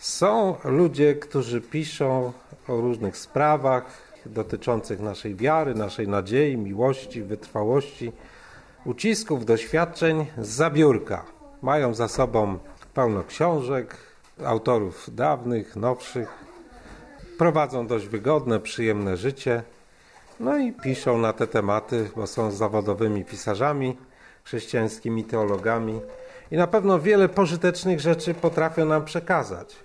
Są ludzie, którzy piszą o różnych sprawach dotyczących naszej wiary, naszej nadziei, miłości, wytrwałości, ucisków, doświadczeń zza biurka. Mają za sobą pełno książek, autorów dawnych, nowszych. Prowadzą dość wygodne, przyjemne życie. No i piszą na te tematy, bo są zawodowymi pisarzami, chrześcijańskimi teologami i na pewno wiele pożytecznych rzeczy potrafią nam przekazać.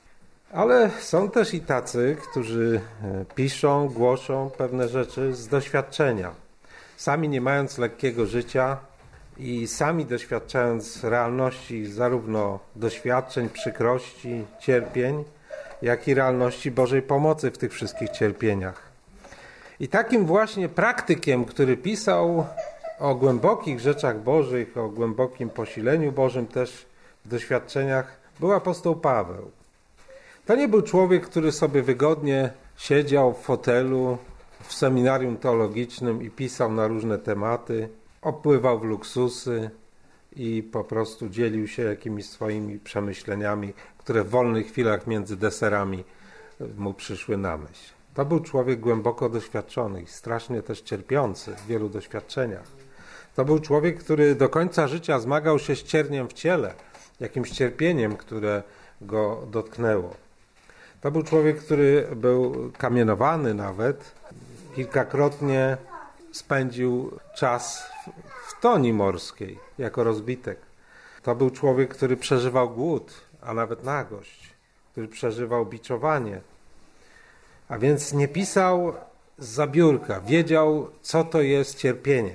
Ale są też i tacy, którzy piszą, głoszą pewne rzeczy z doświadczenia. Sami nie mając lekkiego życia i sami doświadczając realności zarówno doświadczeń, przykrości, cierpień, jak i realności Bożej pomocy w tych wszystkich cierpieniach. I takim właśnie praktykiem, który pisał o głębokich rzeczach Bożych, o głębokim posileniu Bożym też w doświadczeniach, był apostoł Paweł. To nie był człowiek, który sobie wygodnie siedział w fotelu w seminarium teologicznym i pisał na różne tematy, opływał w luksusy i po prostu dzielił się jakimiś swoimi przemyśleniami, które w wolnych chwilach między deserami mu przyszły na myśl. To był człowiek głęboko doświadczony i strasznie też cierpiący w wielu doświadczeniach. To był człowiek, który do końca życia zmagał się z cierniem w ciele, jakimś cierpieniem, które go dotknęło. To był człowiek, który był kamienowany nawet. Kilkakrotnie spędził czas w toni morskiej jako rozbitek. To był człowiek, który przeżywał głód, a nawet nagość, który przeżywał biczowanie. A więc nie pisał zza biurka, wiedział, co to jest cierpienie.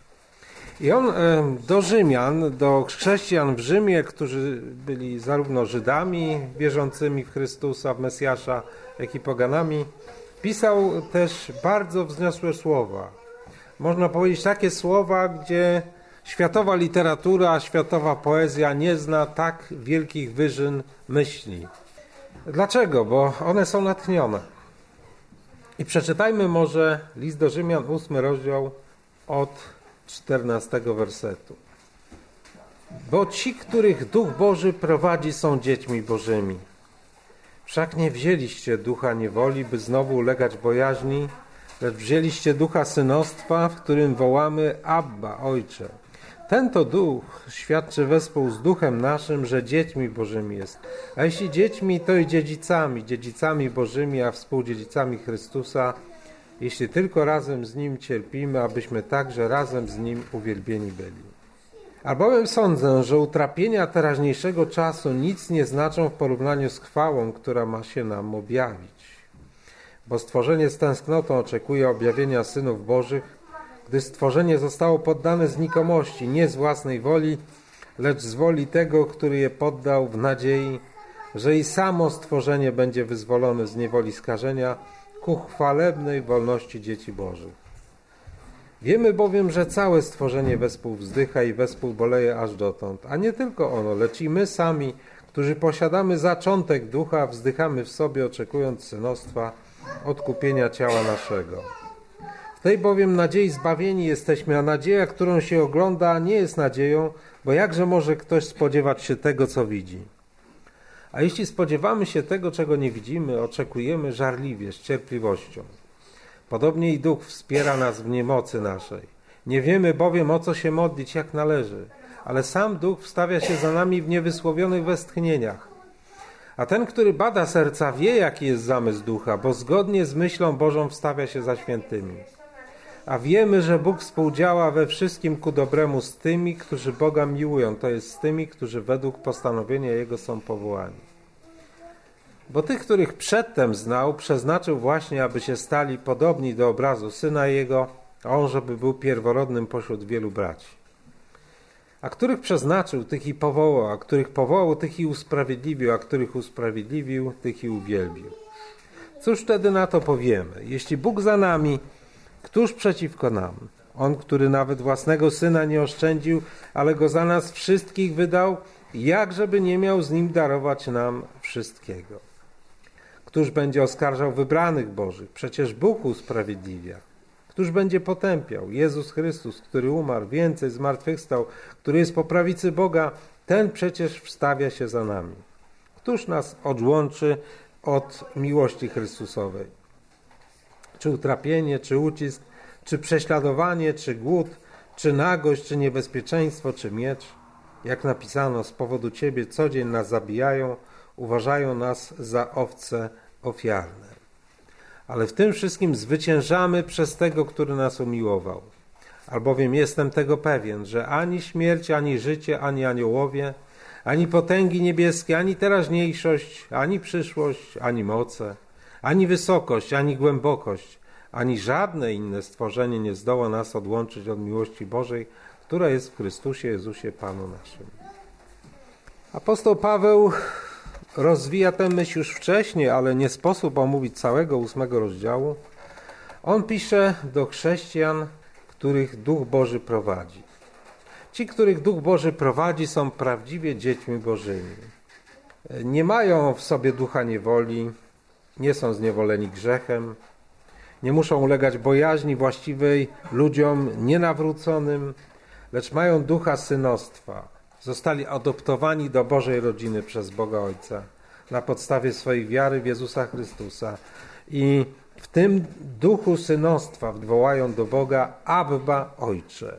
I on do Rzymian, do chrześcijan w Rzymie, którzy byli zarówno Żydami wierzącymi w Chrystusa, w Mesjasza, jak i poganami, pisał też bardzo wzniosłe słowa. Można powiedzieć takie słowa, gdzie światowa literatura, światowa poezja nie zna tak wielkich wyżyn myśli. Dlaczego? Bo one są natchnione. I przeczytajmy może list do Rzymian, 8 rozdział od 14 wersetu. Bo ci, których Duch Boży prowadzi, są dziećmi Bożymi. Wszak nie wzięliście ducha niewoli, by znowu ulegać bojaźni, lecz wzięliście ducha synostwa, w którym wołamy Abba, Ojcze. Ten to duch świadczy wespół z duchem naszym, że dziećmi Bożymi jest. A jeśli dziećmi, to i dziedzicami, dziedzicami Bożymi, a współdziedzicami Chrystusa, jeśli tylko razem z Nim cierpimy, abyśmy także razem z Nim uwielbieni byli. Albowiem sądzę, że utrapienia teraźniejszego czasu nic nie znaczą w porównaniu z chwałą, która ma się nam objawić. Bo stworzenie z tęsknotą oczekuje objawienia synów Bożych, gdy stworzenie zostało poddane znikomości, nie z własnej woli, lecz z woli tego, który je poddał, w nadziei, że i samo stworzenie będzie wyzwolone z niewoli skażenia ku chwalebnej wolności dzieci Bożych. Wiemy bowiem, że całe stworzenie wespół wzdycha i wespół boleje aż dotąd, a nie tylko ono, lecz i my sami, którzy posiadamy zaczątek ducha, wzdychamy w sobie, oczekując synostwa, odkupienia ciała naszego. W tej bowiem nadziei zbawieni jesteśmy, a nadzieja, którą się ogląda, nie jest nadzieją, bo jakże może ktoś spodziewać się tego, co widzi? A jeśli spodziewamy się tego, czego nie widzimy, oczekujemy żarliwie, z cierpliwością. Podobnie i Duch wspiera nas w niemocy naszej. Nie wiemy bowiem, o co się modlić, jak należy, ale sam Duch wstawia się za nami w niewysłowionych westchnieniach. A ten, który bada serca, wie, jaki jest zamysł Ducha, bo zgodnie z myślą Bożą wstawia się za świętymi. A wiemy, że Bóg współdziała we wszystkim ku dobremu z tymi, którzy Boga miłują, to jest z tymi, którzy według postanowienia Jego są powołani. Bo tych, których przedtem znał, przeznaczył właśnie, aby się stali podobni do obrazu Syna Jego, a On, żeby był pierworodnym pośród wielu braci. A których przeznaczył, tych i powołał, a których powołał, tych i usprawiedliwił, a których usprawiedliwił, tych i uwielbił. Cóż wtedy na to powiemy? Jeśli Bóg za nami, któż przeciwko nam? On, który nawet własnego Syna nie oszczędził, ale Go za nas wszystkich wydał, jakżeby nie miał z Nim darować nam wszystkiego. Któż będzie oskarżał wybranych Bożych? Przecież Bóg usprawiedliwia. Któż będzie potępiał? Jezus Chrystus, który umarł, więcej zmartwychwstał, który jest po prawicy Boga, ten przecież wstawia się za nami. Któż nas odłączy od miłości Chrystusowej? Czy utrapienie, czy ucisk, czy prześladowanie, czy głód, czy nagość, czy niebezpieczeństwo, czy miecz? Jak napisano, z powodu Ciebie co dzień nas zabijają, uważają nas za owce ofiarne. Ale w tym wszystkim zwyciężamy przez tego, który nas umiłował. Albowiem jestem tego pewien, że ani śmierć, ani życie, ani aniołowie, ani potęgi niebieskie, ani teraźniejszość, ani przyszłość, ani moce, ani wysokość, ani głębokość, ani żadne inne stworzenie nie zdoła nas odłączyć od miłości Bożej, która jest w Chrystusie Jezusie Panu naszym. Apostoł Paweł rozwija tę myśl już wcześniej, ale nie sposób omówić całego 8 rozdziału. On pisze do chrześcijan, których Duch Boży prowadzi. Ci, których Duch Boży prowadzi, są prawdziwie dziećmi Bożymi. Nie mają w sobie ducha niewoli, nie są zniewoleni grzechem, nie muszą ulegać bojaźni właściwej ludziom nienawróconym, lecz mają ducha synostwa. Zostali adoptowani do Bożej rodziny przez Boga Ojca na podstawie swojej wiary w Jezusa Chrystusa. I w tym duchu synostwa wołają do Boga: Abba, Ojcze.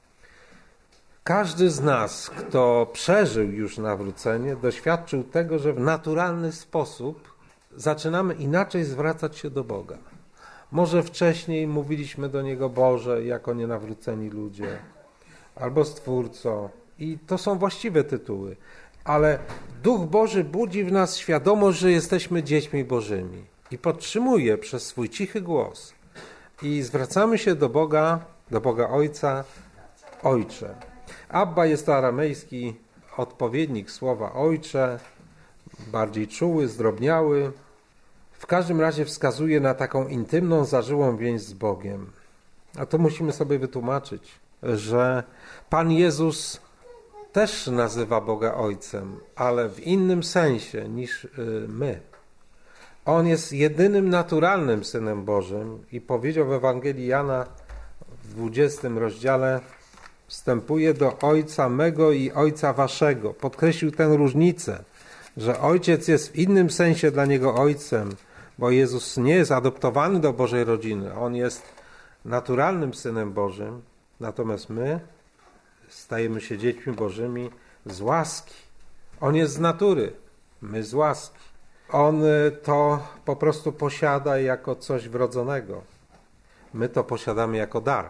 Każdy z nas, kto przeżył już nawrócenie, doświadczył tego, że w naturalny sposób zaczynamy inaczej zwracać się do Boga. Może wcześniej mówiliśmy do Niego Boże jako nienawróceni ludzie, albo Stwórco. I to są właściwe tytuły. Ale Duch Boży budzi w nas świadomość, że jesteśmy dziećmi Bożymi. I podtrzymuje przez swój cichy głos. I zwracamy się do Boga Ojca, Ojcze. Abba jest to aramejski odpowiednik słowa Ojcze, bardziej czuły, zdrobniały. W każdym razie wskazuje na taką intymną, zażyłą więź z Bogiem. A to musimy sobie wytłumaczyć, że Pan Jezus też nazywa Boga Ojcem, ale w innym sensie niż my. On jest jedynym naturalnym Synem Bożym i powiedział w Ewangelii Jana w 20 rozdziale: wstępuję do Ojca mego i Ojca waszego. Podkreślił tę różnicę, że Ojciec jest w innym sensie dla Niego Ojcem, bo Jezus nie jest adoptowany do Bożej rodziny. On jest naturalnym Synem Bożym, natomiast my stajemy się dziećmi Bożymi z łaski. On jest z natury, my z łaski. On to po prostu posiada jako coś wrodzonego. My to posiadamy jako dar.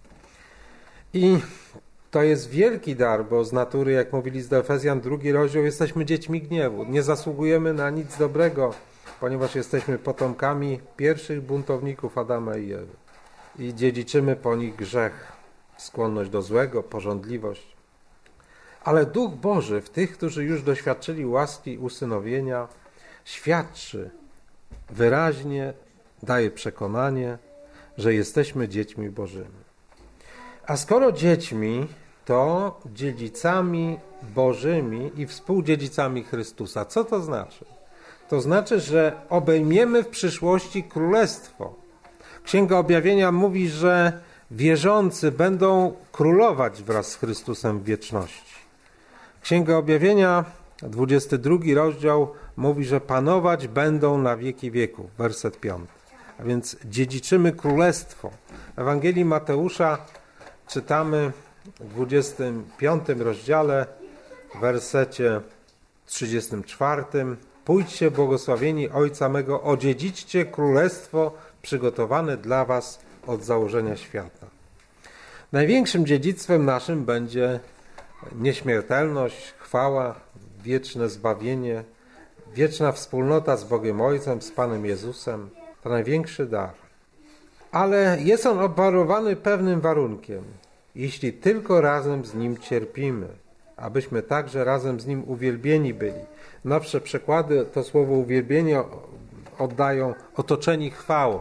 I to jest wielki dar, bo z natury, jak mówili z Efezjan 2 rozdział, jesteśmy dziećmi gniewu. Nie zasługujemy na nic dobrego, ponieważ jesteśmy potomkami pierwszych buntowników Adama i Ewy. I dziedziczymy po nich grzech, skłonność do złego, pożądliwość. Ale Duch Boży w tych, którzy już doświadczyli łaski usynowienia, świadczy wyraźnie, daje przekonanie, że jesteśmy dziećmi Bożymi. A skoro dziećmi, to dziedzicami Bożymi i współdziedzicami Chrystusa. Co to znaczy? To znaczy, że obejmiemy w przyszłości królestwo. Księga Objawienia mówi, że wierzący będą królować wraz z Chrystusem w wieczności. Księga Objawienia, 22 rozdział, mówi, że panować będą na wieki wieków. Werset 5. A więc dziedziczymy królestwo. W Ewangelii Mateusza czytamy w 25 rozdziale, w wersecie 34. Pójdźcie, błogosławieni Ojca mego, odziedziczcie królestwo przygotowane dla was od założenia świata. Największym dziedzictwem naszym będzie nieśmiertelność, chwała, wieczne zbawienie, wieczna wspólnota z Bogiem Ojcem, z Panem Jezusem. To największy dar. Ale jest on obwarowany pewnym warunkiem. Jeśli tylko razem z Nim cierpimy, abyśmy także razem z Nim uwielbieni byli. Nowsze przekłady to słowo uwielbienie oddają otoczeni chwałą.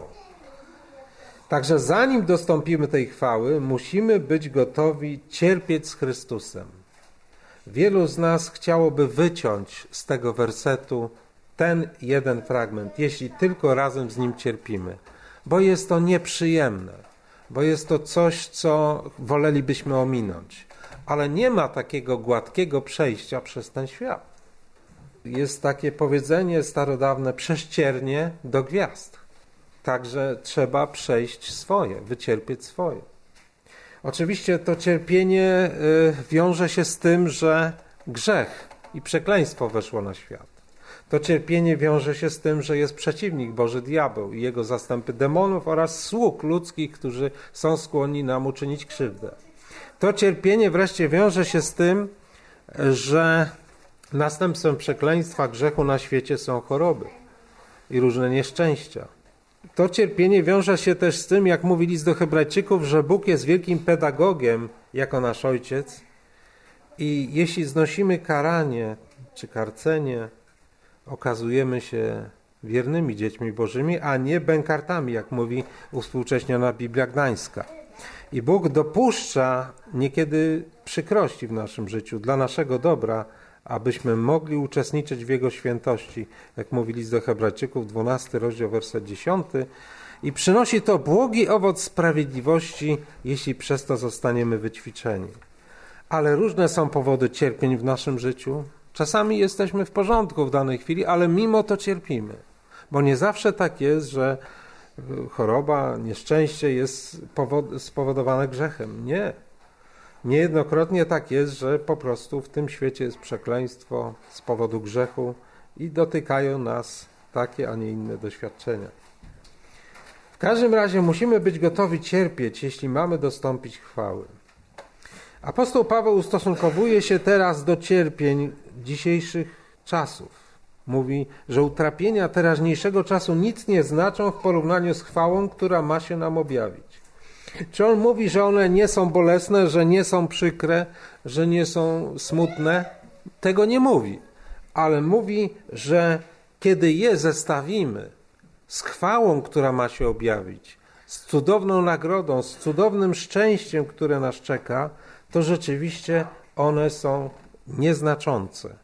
Także zanim dostąpimy tej chwały, musimy być gotowi cierpieć z Chrystusem. Wielu z nas chciałoby wyciąć z tego wersetu ten jeden fragment, jeśli tylko razem z Nim cierpimy, bo jest to nieprzyjemne, bo jest to coś, co wolelibyśmy ominąć. Ale nie ma takiego gładkiego przejścia przez ten świat. Jest takie powiedzenie starodawne: prześciernie do gwiazd. Także trzeba przejść swoje, wycierpieć swoje. Oczywiście to cierpienie wiąże się z tym, że grzech i przekleństwo weszło na świat. To cierpienie wiąże się z tym, że jest przeciwnik Boży, diabeł i jego zastępy demonów oraz sług ludzkich, którzy są skłonni nam uczynić krzywdę. To cierpienie wreszcie wiąże się z tym, że następstwem przekleństwa, grzechu na świecie są choroby i różne nieszczęścia. To cierpienie wiąże się też z tym, jak mówi list do Hebrajczyków, że Bóg jest wielkim pedagogiem jako nasz Ojciec i jeśli znosimy karanie czy karcenie, okazujemy się wiernymi dziećmi Bożymi, a nie bękartami, jak mówi uwspółcześniona Biblia Gdańska. I Bóg dopuszcza niekiedy przykrości w naszym życiu dla naszego dobra, abyśmy mogli uczestniczyć w Jego świętości, jak mówi list do Hebrajczyków, 12 rozdział, werset 10. I przynosi to błogi owoc sprawiedliwości, jeśli przez to zostaniemy wyćwiczeni. Ale różne są powody cierpień w naszym życiu. Czasami jesteśmy w porządku w danej chwili, ale mimo to cierpimy. Bo nie zawsze tak jest, że choroba, nieszczęście jest spowodowane grzechem. Nie. Niejednokrotnie tak jest, że po prostu w tym świecie jest przekleństwo z powodu grzechu i dotykają nas takie, a nie inne doświadczenia. W każdym razie musimy być gotowi cierpieć, jeśli mamy dostąpić chwały. Apostoł Paweł ustosunkowuje się teraz do cierpień dzisiejszych czasów. Mówi, że utrapienia teraźniejszego czasu nic nie znaczą w porównaniu z chwałą, która ma się nam objawić. Czy on mówi, że one nie są bolesne, że nie są przykre, że nie są smutne? Tego nie mówi. Ale mówi, że kiedy je zestawimy z chwałą, która ma się objawić, z cudowną nagrodą, z cudownym szczęściem, które nas czeka, to rzeczywiście one są nieznaczące.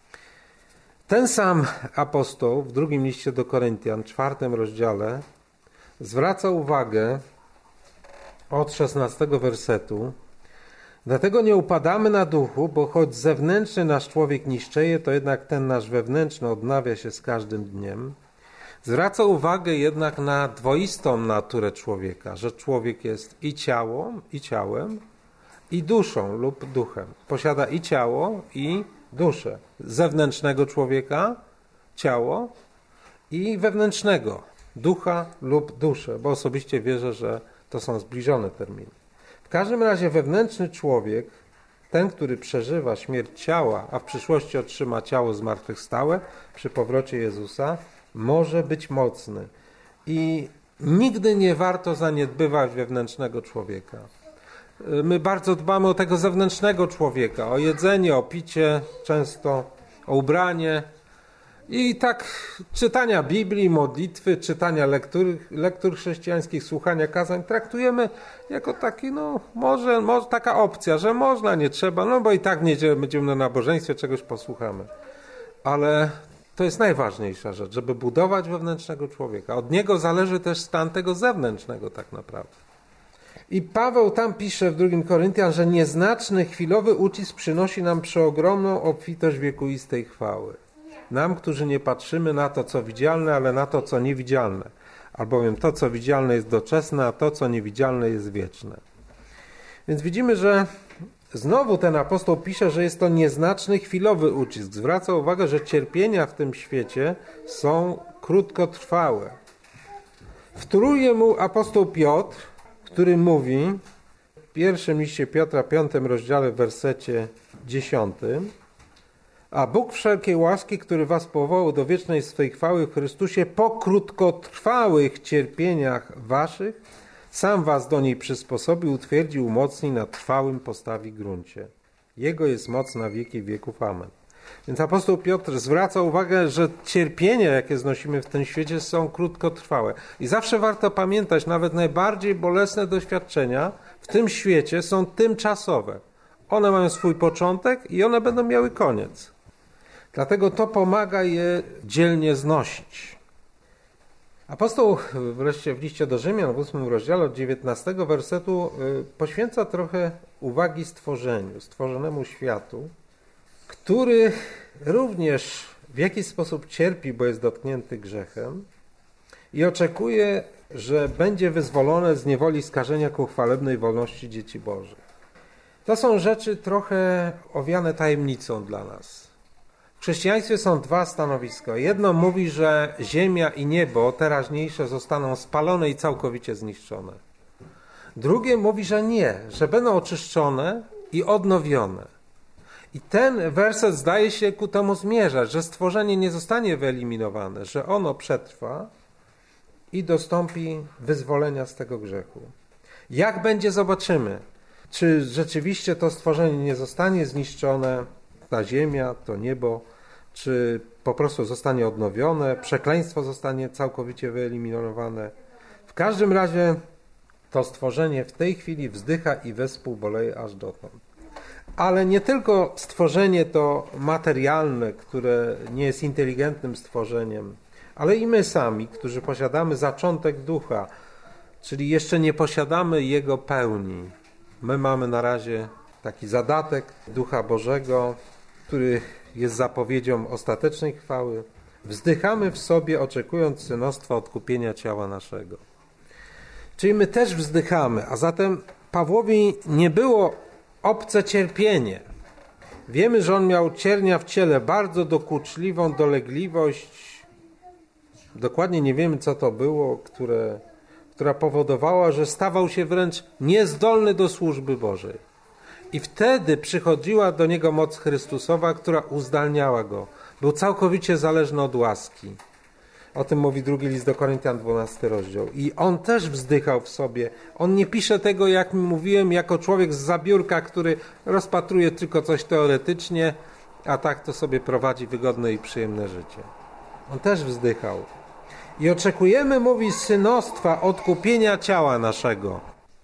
Ten sam apostoł w drugim liście do Koryntian, 4 rozdziale, zwraca uwagę od 16 wersetu: dlatego nie upadamy na duchu, bo choć zewnętrzny nasz człowiek niszczeje, to jednak ten nasz wewnętrzny odnawia się z każdym dniem. Zwraca uwagę jednak na dwoistą naturę człowieka, że człowiek jest i ciałem, i duszą lub duchem. Posiada i ciało, i duszę. Zewnętrznego człowieka, ciało, i wewnętrznego, ducha lub duszę, bo osobiście wierzę, że to są zbliżone terminy. W każdym razie wewnętrzny człowiek, ten, który przeżywa śmierć ciała, a w przyszłości otrzyma ciało zmartwychwstałe przy powrocie Jezusa, może być mocny. I nigdy nie warto zaniedbywać wewnętrznego człowieka. My bardzo dbamy o tego zewnętrznego człowieka, o jedzenie, o picie, często o ubranie. I tak czytania Biblii, modlitwy, czytania lektur chrześcijańskich, słuchania kazań traktujemy jako taki, może taka opcja, że można, nie trzeba, bo i tak w niedzielę będziemy na nabożeństwie, czegoś posłuchamy. Ale to jest najważniejsza rzecz, żeby budować wewnętrznego człowieka. Od niego zależy też stan tego zewnętrznego tak naprawdę. I Paweł tam pisze w 2 Koryntian, że nieznaczny, chwilowy ucisk przynosi nam przeogromną obfitość wiekuistej chwały. Nam, którzy nie patrzymy na to, co widzialne, ale na to, co niewidzialne. Albowiem to, co widzialne, jest doczesne, a to, co niewidzialne, jest wieczne. Więc widzimy, że znowu ten apostoł pisze, że jest to nieznaczny, chwilowy ucisk. Zwraca uwagę, że cierpienia w tym świecie są krótkotrwałe. Wtóruje mu apostoł Piotr, który mówi w pierwszym liście Piotra, 5 rozdziale, w wersecie 10: a Bóg wszelkiej łaski, który was powołał do wiecznej swej chwały w Chrystusie, po krótkotrwałych cierpieniach waszych, sam was do niej przysposobił, utwierdzi, umocni, na trwałym postawi gruncie. Jego jest moc na wieki wieków. Amen. Więc apostoł Piotr zwraca uwagę, że cierpienia, jakie znosimy w tym świecie, są krótkotrwałe. I zawsze warto pamiętać, nawet najbardziej bolesne doświadczenia w tym świecie są tymczasowe. One mają swój początek i one będą miały koniec. Dlatego to pomaga je dzielnie znosić. Apostoł wreszcie w liście do Rzymian w 8 rozdziale od 19 wersetu poświęca trochę uwagi stworzeniu, stworzonemu światu, który również w jaki sposób cierpi, bo jest dotknięty grzechem i oczekuje, że będzie wyzwolone z niewoli skażenia ku chwalebnej wolności dzieci Bożych. To są rzeczy trochę owiane tajemnicą dla nas. W chrześcijaństwie są dwa stanowiska. Jedno mówi, że ziemia i niebo teraźniejsze zostaną spalone i całkowicie zniszczone. Drugie mówi, że nie, że będą oczyszczone i odnowione. I ten werset zdaje się ku temu zmierzać, że stworzenie nie zostanie wyeliminowane, że ono przetrwa i dostąpi wyzwolenia z tego grzechu. Jak będzie, zobaczymy. Czy rzeczywiście to stworzenie nie zostanie zniszczone, ta ziemia, to niebo, czy po prostu zostanie odnowione, przekleństwo zostanie całkowicie wyeliminowane. W każdym razie to stworzenie w tej chwili wzdycha i wespół boleje aż dotąd. Ale nie tylko stworzenie to materialne, które nie jest inteligentnym stworzeniem, ale i my sami, którzy posiadamy zaczątek ducha, czyli jeszcze nie posiadamy jego pełni. My mamy na razie taki zadatek Ducha Bożego, który jest zapowiedzią ostatecznej chwały. Wzdychamy w sobie, oczekując synostwa odkupienia ciała naszego. Czyli my też wzdychamy, a zatem Pawłowi nie było obce cierpienie. Wiemy, że on miał ciernia w ciele, bardzo dokuczliwą dolegliwość. Dokładnie nie wiemy, co to było, która powodowała, że stawał się wręcz niezdolny do służby Bożej. I wtedy przychodziła do niego moc Chrystusowa, która uzdalniała go. Był całkowicie zależny od łaski. O tym mówi drugi list do Koryntian, 12 rozdział. I on też wzdychał w sobie. On nie pisze tego, jak mówiłem, jako człowiek z zabiórka, który rozpatruje tylko coś teoretycznie, a tak to sobie prowadzi wygodne i przyjemne życie. On też wzdychał. I oczekujemy, mówi, synostwa, odkupienia ciała naszego.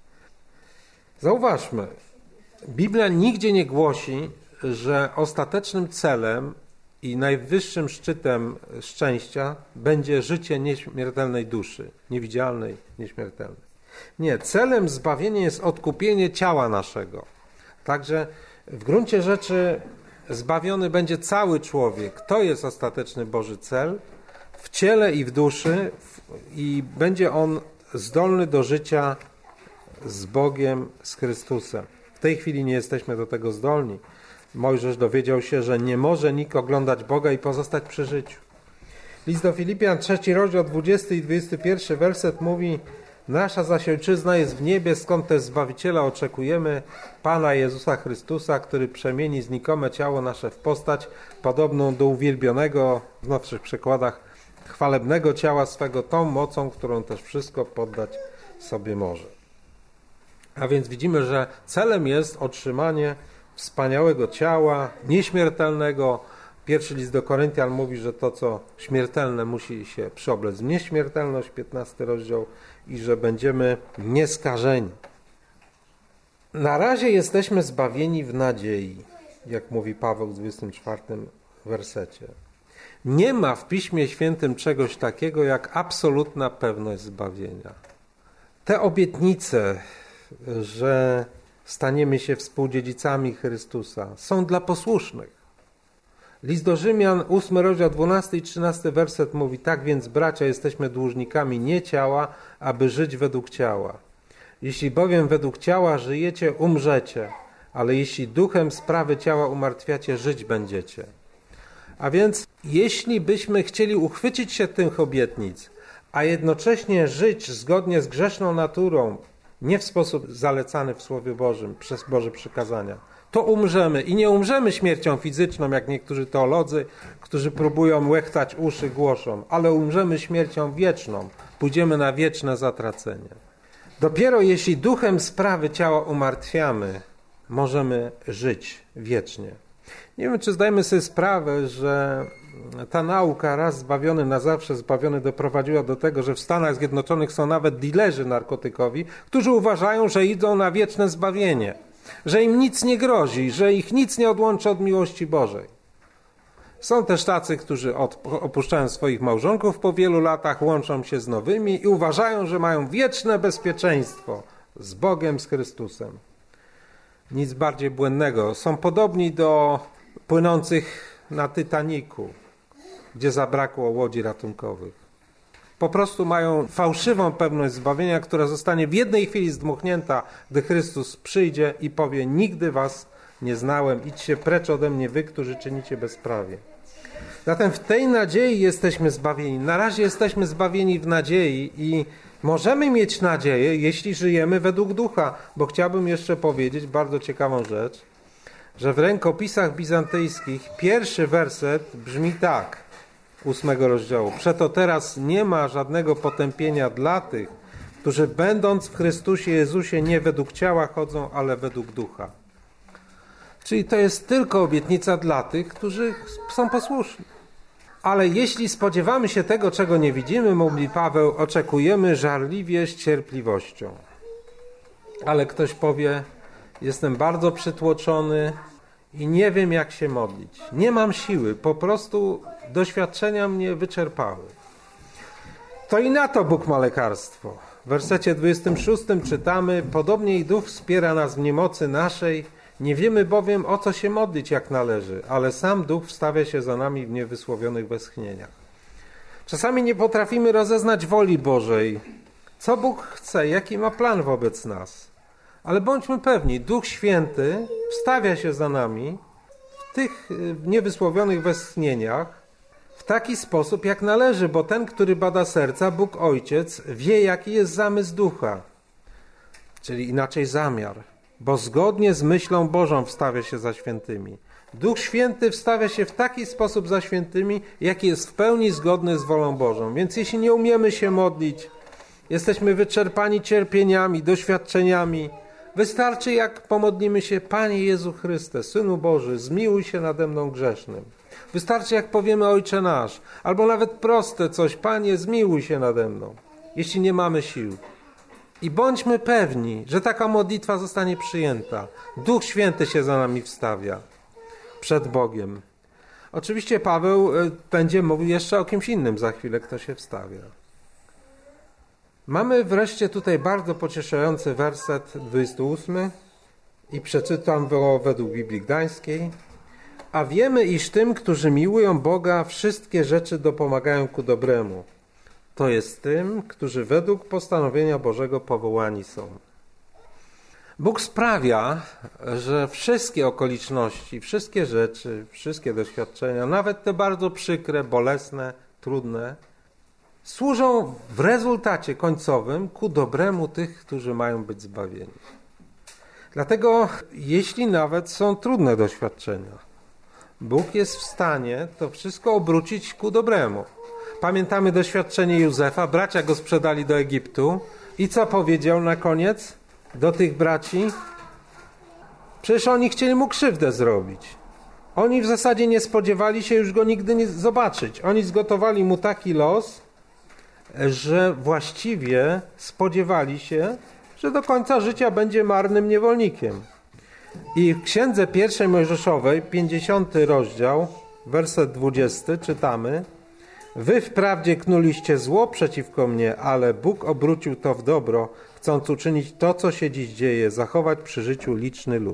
Zauważmy, Biblia nigdzie nie głosi, że ostatecznym celem i najwyższym szczytem szczęścia będzie życie nieśmiertelnej duszy, niewidzialnej, nieśmiertelnej. Nie, celem zbawienia jest odkupienie ciała naszego. Także w gruncie rzeczy zbawiony będzie cały człowiek. To jest ostateczny Boży cel w ciele i w duszy i będzie on zdolny do życia z Bogiem, z Chrystusem. W tej chwili nie jesteśmy do tego zdolni. Mojżesz dowiedział się, że nie może nikt oglądać Boga i pozostać przy życiu. List do Filipian, 3 rozdział, 20 i 21 werset mówi: nasza zaś ojczyzna jest w niebie, skąd też Zbawiciela oczekujemy, Pana Jezusa Chrystusa, który przemieni znikome ciało nasze w postać podobną do uwielbionego, w nowszych przekładach, chwalebnego ciała swego, tą mocą, którą też wszystko poddać sobie może. A więc widzimy, że celem jest otrzymanie wspaniałego ciała, nieśmiertelnego. Pierwszy list do Koryntian mówi, że to, co śmiertelne, musi się przeoblec w nieśmiertelność, 15 rozdział, i że będziemy nieskażeni. Na razie jesteśmy zbawieni w nadziei, jak mówi Paweł w 24 wersecie. Nie ma w Piśmie Świętym czegoś takiego jak absolutna pewność zbawienia. Te obietnice, że staniemy się współdziedzicami Chrystusa, są dla posłusznych. List do Rzymian, 8 rozdział, 12 i 13 werset mówi: tak więc, bracia, jesteśmy dłużnikami nie ciała, aby żyć według ciała. Jeśli bowiem według ciała żyjecie, umrzecie, ale jeśli duchem sprawy ciała umartwiacie, żyć będziecie. A więc, jeśli byśmy chcieli uchwycić się tych obietnic, a jednocześnie żyć zgodnie z grzeszną naturą, nie w sposób zalecany w Słowie Bożym, przez Boże przykazania, to umrzemy. I nie umrzemy śmiercią fizyczną, jak niektórzy teolodzy, którzy próbują łechtać uszy, głoszą, ale umrzemy śmiercią wieczną. Pójdziemy na wieczne zatracenie. Dopiero jeśli duchem sprawy ciała umartwiamy, możemy żyć wiecznie. Nie wiem, czy zdajemy sobie sprawę, że ta nauka, raz zbawiony, na zawsze zbawiony, doprowadziła do tego, że w Stanach Zjednoczonych są nawet dilerzy narkotykowi, którzy uważają, że idą na wieczne zbawienie, że im nic nie grozi, że ich nic nie odłączy od miłości Bożej. Są też tacy, którzy opuszczają swoich małżonków po wielu latach, łączą się z nowymi i uważają, że mają wieczne bezpieczeństwo z Bogiem, z Chrystusem. Nic bardziej błędnego. Są podobni do płynących na Titanicu. gdzie zabrakło łodzi ratunkowych. Po prostu mają fałszywą pewność zbawienia, która zostanie w jednej chwili zdmuchnięta, gdy Chrystus przyjdzie i powie: nigdy was nie znałem, idźcie precz ode mnie, wy, którzy czynicie bezprawie. Zatem w tej nadziei jesteśmy zbawieni. Na razie jesteśmy zbawieni w nadziei i możemy mieć nadzieję, jeśli żyjemy według ducha, bo chciałbym jeszcze powiedzieć bardzo ciekawą rzecz, że w rękopisach bizantyjskich pierwszy werset brzmi tak, 8 rozdziału. Przeto teraz nie ma żadnego potępienia dla tych, którzy będąc w Chrystusie Jezusie nie według ciała chodzą, ale według ducha. Czyli to jest tylko obietnica dla tych, którzy są posłuszni. Ale jeśli spodziewamy się tego, czego nie widzimy, mówi Paweł, oczekujemy żarliwie z cierpliwością. Ale ktoś powie: jestem bardzo przytłoczony i nie wiem, jak się modlić. Nie mam siły, po prostu doświadczenia mnie wyczerpały. To i na to Bóg ma lekarstwo. W wersecie 26 czytamy: podobnie i Duch wspiera nas w niemocy naszej, nie wiemy bowiem, o co się modlić jak należy, ale sam Duch wstawia się za nami w niewysłowionych westchnieniach. Czasami nie potrafimy rozeznać woli Bożej, co Bóg chce, jaki ma plan wobec nas. Ale bądźmy pewni, Duch Święty wstawia się za nami w tych niewysłowionych westchnieniach w taki sposób, jak należy, bo ten, który bada serca, Bóg Ojciec, wie, jaki jest zamysł Ducha, czyli inaczej zamiar, bo zgodnie z myślą Bożą wstawia się za świętymi. Duch Święty wstawia się w taki sposób za świętymi, jaki jest w pełni zgodny z wolą Bożą. Więc jeśli nie umiemy się modlić, jesteśmy wyczerpani cierpieniami, doświadczeniami, wystarczy, jak pomodlimy się: Panie Jezu Chryste, Synu Boży, zmiłuj się nade mną grzesznym. Wystarczy, jak powiemy: Ojcze nasz, albo nawet proste coś: Panie, zmiłuj się nade mną, jeśli nie mamy sił. I bądźmy pewni, że taka modlitwa zostanie przyjęta. Duch Święty się za nami wstawia przed Bogiem. Oczywiście Paweł będzie mówił jeszcze o kimś innym za chwilę, kto się wstawia. Mamy wreszcie tutaj bardzo pocieszający werset 28 i przeczytam go według Biblii Gdańskiej. A wiemy, iż tym, którzy miłują Boga, wszystkie rzeczy dopomagają ku dobremu. To jest tym, którzy według postanowienia Bożego powołani są. Bóg sprawia, że wszystkie okoliczności, wszystkie rzeczy, wszystkie doświadczenia, nawet te bardzo przykre, bolesne, trudne, służą w rezultacie końcowym ku dobremu tych, którzy mają być zbawieni. Dlatego, jeśli nawet są trudne doświadczenia, Bóg jest w stanie to wszystko obrócić ku dobremu. Pamiętamy doświadczenie Józefa, bracia go sprzedali do Egiptu i co powiedział na koniec do tych braci? Przecież oni chcieli mu krzywdę zrobić. Oni w zasadzie nie spodziewali się już go nigdy nie zobaczyć. Oni zgotowali mu taki los, że właściwie spodziewali się, że do końca życia będzie marnym niewolnikiem. I w Księdze Pierwszej Mojżeszowej, 50 rozdział, werset 20, czytamy: Wy wprawdzie knuliście zło przeciwko mnie, ale Bóg obrócił to w dobro, chcąc uczynić to, co się dziś dzieje, zachować przy życiu liczny lud.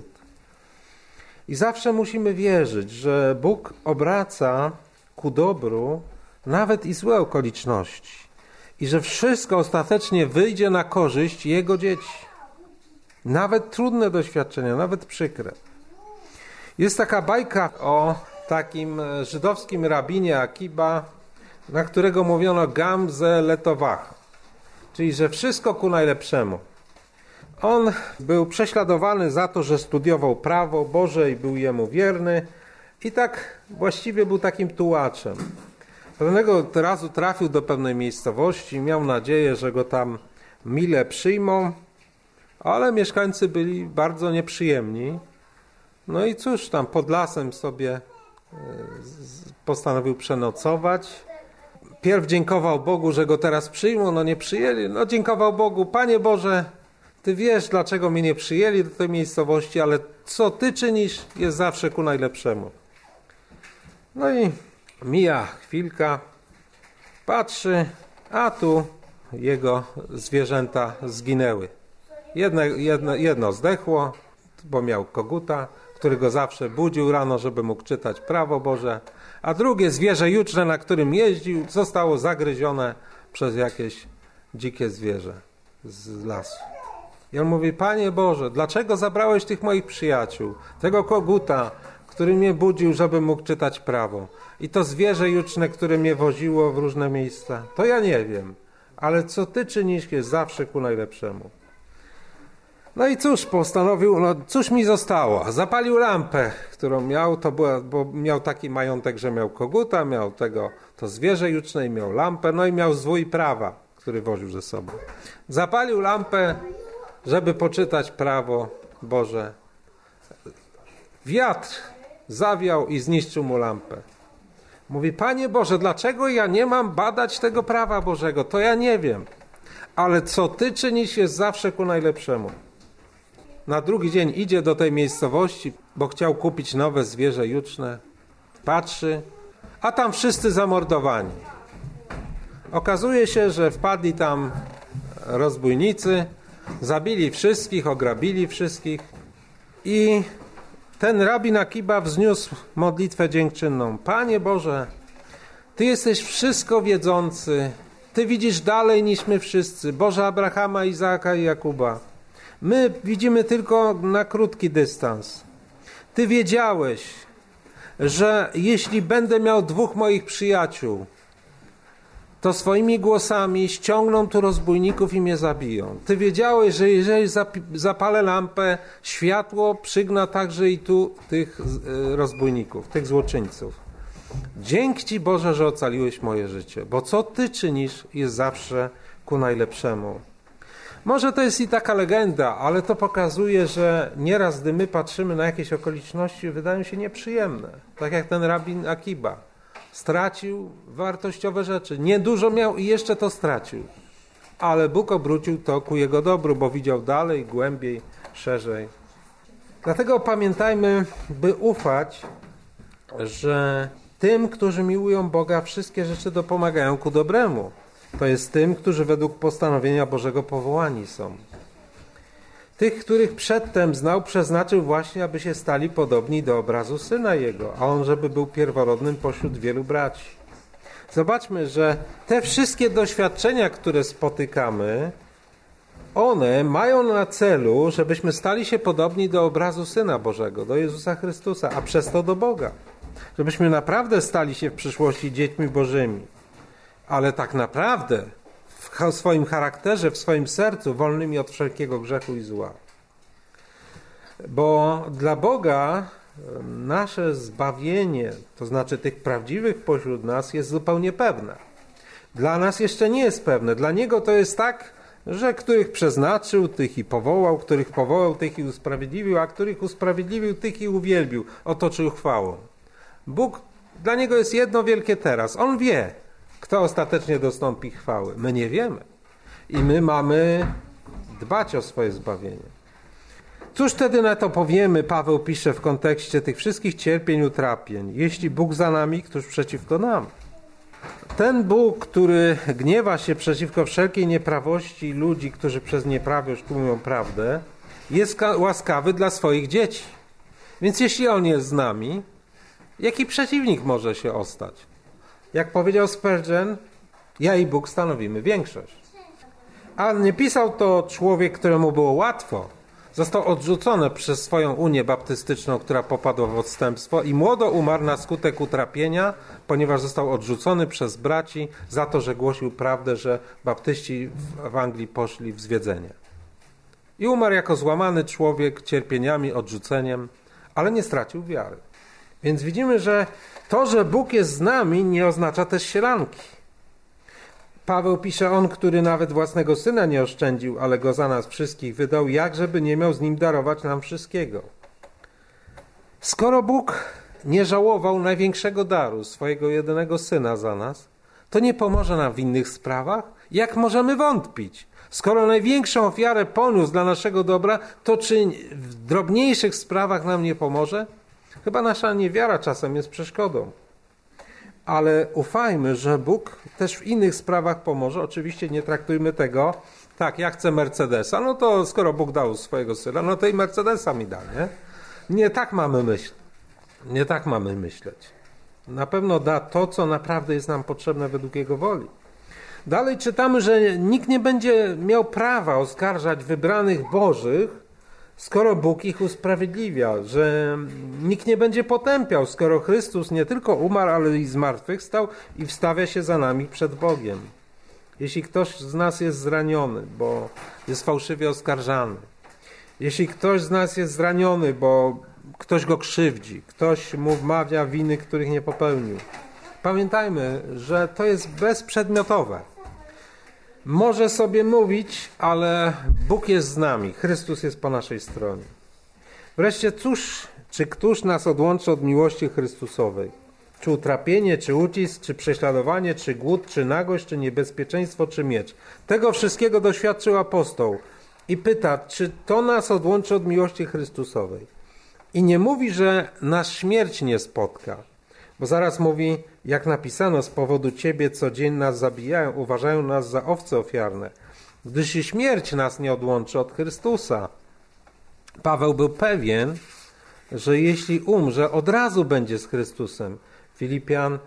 I zawsze musimy wierzyć, że Bóg obraca ku dobru nawet i złe okoliczności i że wszystko ostatecznie wyjdzie na korzyść Jego dzieci. Nawet trudne doświadczenia, nawet przykre. Jest taka bajka o takim żydowskim rabinie Akiba, na którego mówiono Gamze Letowach, czyli że wszystko ku najlepszemu. On był prześladowany za to, że studiował prawo Boże i był jemu wierny i tak właściwie był takim tułaczem. Pewnego razu trafił do pewnej miejscowości, miał nadzieję, że go tam mile przyjmą, ale mieszkańcy byli bardzo nieprzyjemni. No i cóż, tam pod lasem sobie postanowił przenocować. Pierw dziękował Bogu, że go teraz przyjmą, no nie przyjęli. No dziękował Bogu: Panie Boże, Ty wiesz, dlaczego mnie nie przyjęli do tej miejscowości, ale co Ty czynisz, jest zawsze ku najlepszemu. No i mija chwilka, patrzy, a tu jego zwierzęta zginęły. Jedno zdechło, bo miał koguta, który go zawsze budził rano, żeby mógł czytać prawo Boże, a drugie zwierzę juczne, na którym jeździł, zostało zagryzione przez jakieś dzikie zwierzę z lasu. I on mówi: Panie Boże, dlaczego zabrałeś tych moich przyjaciół, tego koguta, który mnie budził, żebym mógł czytać prawo, i to zwierzę juczne, które mnie woziło w różne miejsca? To ja nie wiem, ale co Ty czynisz, jest zawsze ku najlepszemu. No i cóż postanowił, cóż mi zostało? Zapalił lampę, którą miał, bo miał taki majątek, że miał koguta, miał to zwierzę juczne i miał lampę, no i miał zwój prawa, który woził ze sobą. Zapalił lampę, żeby poczytać prawo Boże. Wiatr zawiał i zniszczył mu lampę. Mówi: Panie Boże, dlaczego ja nie mam badać tego prawa Bożego? To ja nie wiem. Ale co Ty czynisz, jest zawsze ku najlepszemu. Na drugi dzień idzie do tej miejscowości, bo chciał kupić nowe zwierzę juczne. Patrzy, a tam wszyscy zamordowani. Okazuje się, że wpadli tam rozbójnicy, zabili wszystkich, ograbili wszystkich i ten rabin Akiba wzniósł modlitwę dziękczynną. Panie Boże, Ty jesteś wszystko wiedzący, Ty widzisz dalej niż my wszyscy, Boże Abrahama, Izaaka i Jakuba. My widzimy tylko na krótki dystans. Ty wiedziałeś, że jeśli będę miał 2 moich przyjaciół, to swoimi głosami ściągną tu rozbójników i mnie zabiją. Ty wiedziałeś, że jeżeli zapalę lampę, światło przygna także i tu tych rozbójników, tych złoczyńców. Dzięki Ci, Boże, że ocaliłeś moje życie, bo co Ty czynisz, jest zawsze ku najlepszemu. Może to jest i taka legenda, ale to pokazuje, że nieraz, gdy my patrzymy na jakieś okoliczności, wydają się nieprzyjemne. Tak jak ten rabin Akiba. Stracił wartościowe rzeczy. Niedużo miał i jeszcze to stracił. Ale Bóg obrócił to ku jego dobru, bo widział dalej, głębiej, szerzej. Dlatego pamiętajmy, by ufać, że tym, którzy miłują Boga, wszystkie rzeczy dopomagają ku dobremu. To jest tym, którzy według postanowienia Bożego powołani są. Tych, których przedtem znał, przeznaczył właśnie, aby się stali podobni do obrazu Syna Jego, a On, żeby był pierworodnym pośród wielu braci. Zobaczmy, że te wszystkie doświadczenia, które spotykamy, one mają na celu, żebyśmy stali się podobni do obrazu Syna Bożego, do Jezusa Chrystusa, a przez to do Boga. Żebyśmy naprawdę stali się w przyszłości dziećmi Bożymi. Ale tak naprawdę w swoim charakterze, w swoim sercu wolnymi od wszelkiego grzechu i zła. Bo dla Boga nasze zbawienie, to znaczy tych prawdziwych pośród nas, jest zupełnie pewne. Dla nas jeszcze nie jest pewne. Dla Niego to jest tak, że których przeznaczył, tych i powołał, których powołał, tych i usprawiedliwił, a których usprawiedliwił, tych i uwielbił, otoczył chwałą. Bóg, dla Niego jest jedno wielkie teraz. On wie, kto ostatecznie dostąpi chwały. My nie wiemy. I my mamy dbać o swoje zbawienie. Cóż wtedy na to powiemy, Paweł pisze w kontekście tych wszystkich cierpień, utrapień. Jeśli Bóg za nami, któż przeciwko nam? Ten Bóg, który gniewa się przeciwko wszelkiej nieprawości ludzi, którzy przez nieprawość tłumią prawdę, jest łaskawy dla swoich dzieci. Więc jeśli On jest z nami, jaki przeciwnik może się ostać? Jak powiedział Spurgeon, ja i Bóg stanowimy większość. A nie pisał to człowiek, któremu było łatwo. Został odrzucony przez swoją Unię Baptystyczną, która popadła w odstępstwo i młodo umarł na skutek utrapienia, ponieważ został odrzucony przez braci za to, że głosił prawdę, że baptyści w Anglii poszli w zwiedzenie. I umarł jako złamany człowiek cierpieniami, odrzuceniem, ale nie stracił wiary. Więc widzimy, że to, że Bóg jest z nami, nie oznacza też sielanki. Paweł pisze, On, który nawet własnego Syna nie oszczędził, ale Go za nas wszystkich wydał, jakżeby nie miał z Nim darować nam wszystkiego. Skoro Bóg nie żałował największego daru, swojego jedynego Syna za nas, to nie pomoże nam w innych sprawach? Jak możemy wątpić? Skoro największą ofiarę poniósł dla naszego dobra, to czy w drobniejszych sprawach nam nie pomoże? Chyba nasza niewiara czasem jest przeszkodą. Ale ufajmy, że Bóg też w innych sprawach pomoże. Oczywiście nie traktujmy tego, tak, ja chcę Mercedesa, no to skoro Bóg dał swojego Syna, no to i Mercedesa mi da, nie? Nie tak mamy myśleć. Nie tak mamy myśleć. Na pewno da to, co naprawdę jest nam potrzebne według Jego woli. Dalej czytamy, że nikt nie będzie miał prawa oskarżać wybranych Bożych, skoro Bóg ich usprawiedliwia, że nikt nie będzie potępiał, skoro Chrystus nie tylko umarł, ale i zmartwychwstał i wstawia się za nami przed Bogiem. Jeśli ktoś z nas jest zraniony, bo jest fałszywie oskarżany, jeśli ktoś z nas jest zraniony, bo ktoś go krzywdzi, ktoś mu wmawia winy, których nie popełnił, pamiętajmy, że to jest bezprzedmiotowe. Może sobie mówić, ale Bóg jest z nami, Chrystus jest po naszej stronie. Wreszcie któż nas odłączy od miłości Chrystusowej? Czy utrapienie, czy ucisk, czy prześladowanie, czy głód, czy nagość, czy niebezpieczeństwo, czy miecz? Tego wszystkiego doświadczył apostoł i pyta, czy to nas odłączy od miłości Chrystusowej? I nie mówi, że nas śmierć nie spotka, bo zaraz mówi, jak napisano, z powodu Ciebie co dzień nas zabijają, uważają nas za owce ofiarne, gdyż i śmierć nas nie odłączy od Chrystusa. Paweł był pewien, że jeśli umrze, od razu będzie z Chrystusem. Filipian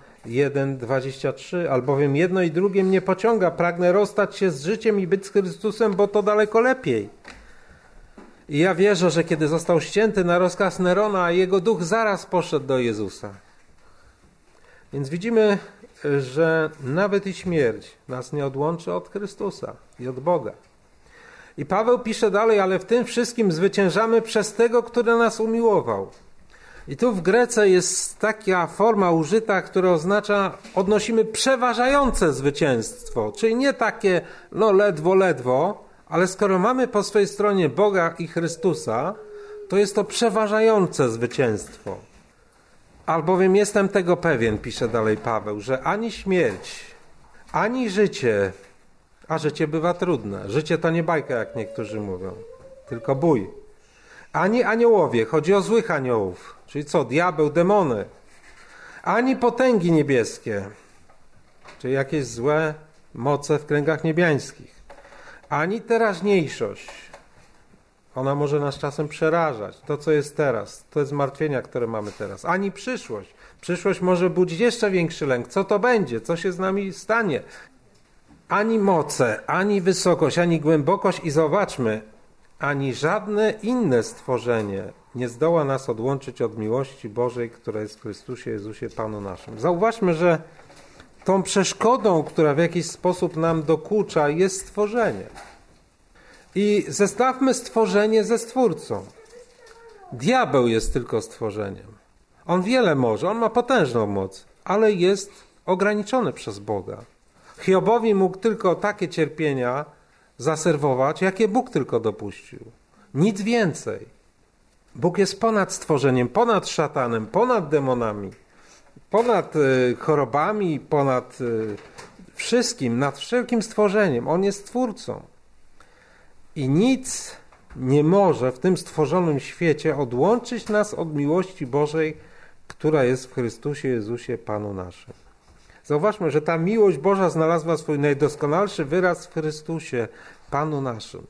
1:23, albowiem jedno i drugie mnie pociąga, pragnę rozstać się z życiem i być z Chrystusem, bo to daleko lepiej. I ja wierzę, że kiedy został ścięty na rozkaz Nerona, jego duch zaraz poszedł do Jezusa. Więc widzimy, że nawet i śmierć nas nie odłączy od Chrystusa i od Boga. I Paweł pisze dalej, ale w tym wszystkim zwyciężamy przez tego, który nas umiłował. I tu w Grece jest taka forma użyta, która oznacza, odnosimy przeważające zwycięstwo, czyli nie takie, ledwo, ale skoro mamy po swojej stronie Boga i Chrystusa, to jest to przeważające zwycięstwo. Albowiem jestem tego pewien, pisze dalej Paweł, że ani śmierć, ani życie, a życie bywa trudne. Życie to nie bajka, jak niektórzy mówią, tylko bój. Ani aniołowie, chodzi o złych aniołów, czyli co, diabeł, demony. Ani potęgi niebieskie, czyli jakieś złe moce w kręgach niebiańskich. Ani teraźniejszość. Ona może nas czasem przerażać. To, co jest teraz, to jest zmartwienia, które mamy teraz. Ani przyszłość. Przyszłość może budzić jeszcze większy lęk. Co to będzie? Co się z nami stanie? Ani moce, ani wysokość, ani głębokość i zobaczmy, ani żadne inne stworzenie nie zdoła nas odłączyć od miłości Bożej, która jest w Chrystusie Jezusie Panu naszym. Zauważmy, że tą przeszkodą, która w jakiś sposób nam dokucza, jest stworzenie. I zestawmy stworzenie ze Stwórcą. Diabeł jest tylko stworzeniem. On wiele może, on ma potężną moc, ale jest ograniczony przez Boga. Hiobowi mógł tylko takie cierpienia zaserwować, jakie Bóg tylko dopuścił. Nic więcej. Bóg jest ponad stworzeniem, ponad szatanem, ponad demonami, ponad chorobami, ponad wszystkim, nad wszelkim stworzeniem. On jest Twórcą. I nic nie może w tym stworzonym świecie odłączyć nas od miłości Bożej, która jest w Chrystusie Jezusie Panu naszym. Zauważmy, że ta miłość Boża znalazła swój najdoskonalszy wyraz w Chrystusie Panu naszym.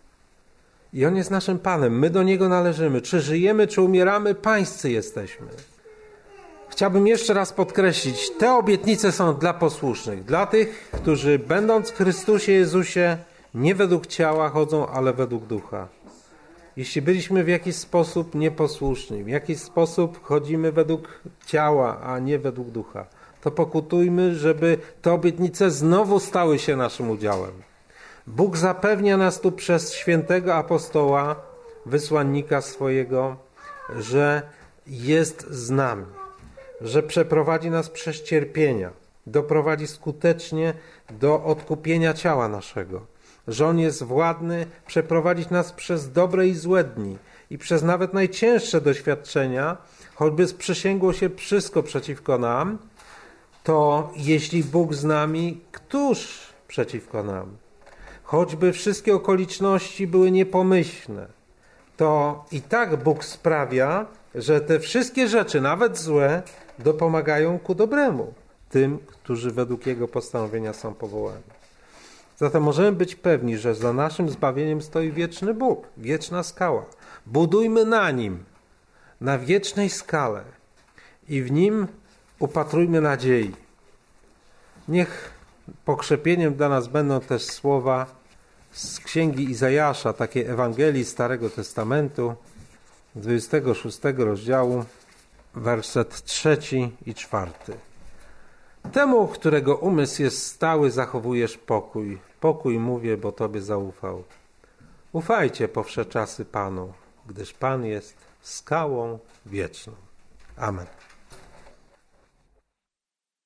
I On jest naszym Panem, my do Niego należymy. Czy żyjemy, czy umieramy, pańscy jesteśmy. Chciałbym jeszcze raz podkreślić, te obietnice są dla posłusznych, dla tych, którzy będąc w Chrystusie Jezusie nie według ciała chodzą, ale według ducha. Jeśli byliśmy w jakiś sposób nieposłuszni, w jakiś sposób chodzimy według ciała, a nie według ducha, to pokutujmy, żeby te obietnice znowu stały się naszym udziałem. Bóg zapewnia nas tu przez świętego apostoła, wysłannika swojego, że jest z nami, że przeprowadzi nas przez cierpienia, doprowadzi skutecznie do odkupienia ciała naszego, że On jest władny przeprowadzić nas przez dobre i złe dni i przez nawet najcięższe doświadczenia, choćby sprzysięgło się wszystko przeciwko nam, to jeśli Bóg z nami, któż przeciwko nam? Choćby wszystkie okoliczności były niepomyślne, to i tak Bóg sprawia, że te wszystkie rzeczy, nawet złe, dopomagają ku dobremu tym, którzy według Jego postanowienia są powołani. Zatem możemy być pewni, że za naszym zbawieniem stoi wieczny Bóg, wieczna skała. Budujmy na Nim, na wiecznej skale i w Nim upatrujmy nadziei. Niech pokrzepieniem dla nas będą też słowa z księgi Izajasza, takiej Ewangelii Starego Testamentu, 26 rozdziału, werset 3 i 4. Temu, którego umysł jest stały, zachowujesz pokój. Pokój mówię, bo Tobie zaufał. Ufajcie po wsze czasy Panu, gdyż Pan jest skałą wieczną. Amen.